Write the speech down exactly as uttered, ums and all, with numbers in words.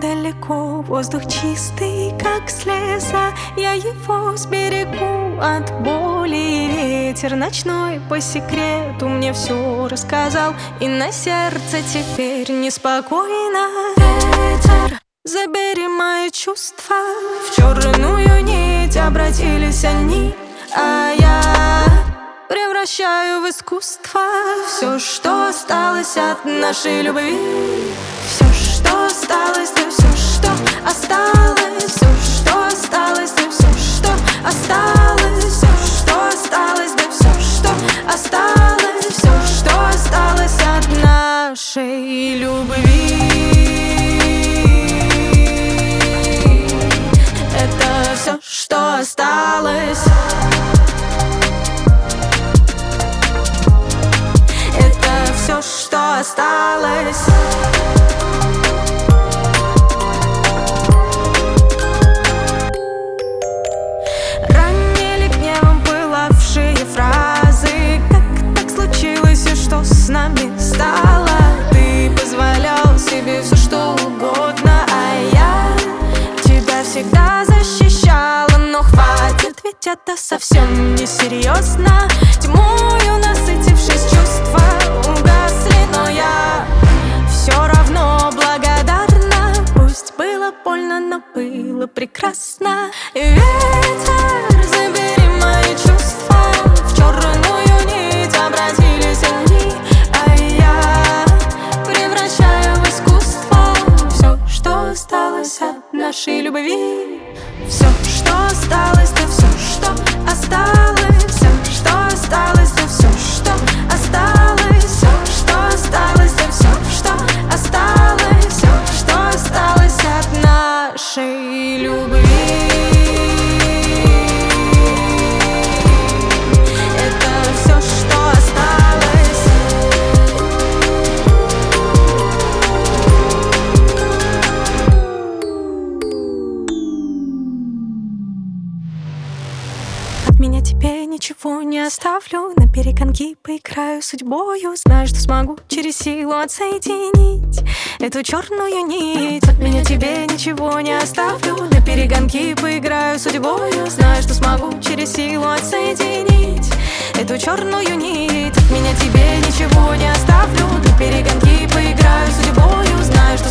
далеко, воздух чистый, как слеза. Я его сберегу от боли. Ветер ночной по секрету мне все рассказал, и на сердце теперь неспокойно. Ветер, забери мои чувства, в черную нить обратились они, а я превращаю в искусство все, что осталось от нашей любви. Все, что осталось, да все, что осталось. Все, что осталось, да все, что осталось. Все, что осталось, да все, что осталось. Все, что осталось от нашей любви. Это все, что осталось. Все, что осталось. Ранили гневом пылавшие фразы. Как так случилось и что с нами стало? Ты позволял себе все, что угодно, а я тебя всегда защищала. Но хватит, ведь это совсем не серьезно. Тьмою насытившись чувства угасли, но я все равно благодарна. Пусть было больно, но было прекрасно. Ветер, забери мои чувства, в черную нить обратились они, а я превращаю в искусство все, что осталось от нашей любви. Все, что осталось, да все, что осталось. Все, что осталось, да все, что осталось. Все, что осталось, да все, что осталось. Все, что осталось от нашей любви. Это все, что осталось. От меня тебе ничего не оставлю, на перегонки поиграю судьбою. Знаю, что смогу через силу отсоединить эту черную нить. От меня тебе ничего не оставлю, на перегонки поиграю судьбою. Знаю, что смогу через силу отсоединить эту черную нить. От меня тебе ничего не оставлю, на перегонки поиграю судьбою. Знаю, что